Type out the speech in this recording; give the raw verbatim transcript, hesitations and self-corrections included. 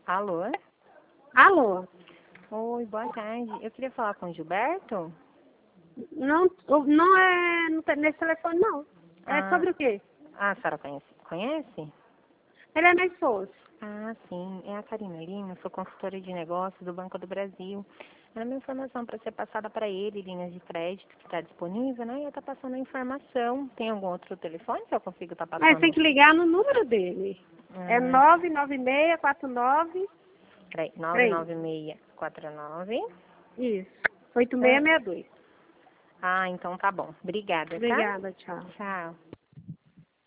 Alô? Alô? Oi, boa tarde. Eu queria falar com o Gilberto. Não, não é não tem nesse telefone, não. É Ah, sobre o quê? ah, a senhora conhece? Conhece? Ele é meu esposo. Ah, sim. É a Karina Lima, sou consultora de negócios do Banco do Brasil. Era uma informação para ser passada para ele, linhas de crédito que está disponível, né? E eu estou passando a informação. Tem algum outro telefone que eu consigo estar tá Mas tem passando? que ligar no número dele. É Hum, nove nove seis quatro nove. peraí, nove Três. nove seis quatro nove. Isso. oito seis Ah, seis dois. ah, então tá bom. Obrigada, tá? Obrigada, tchau. Tchau.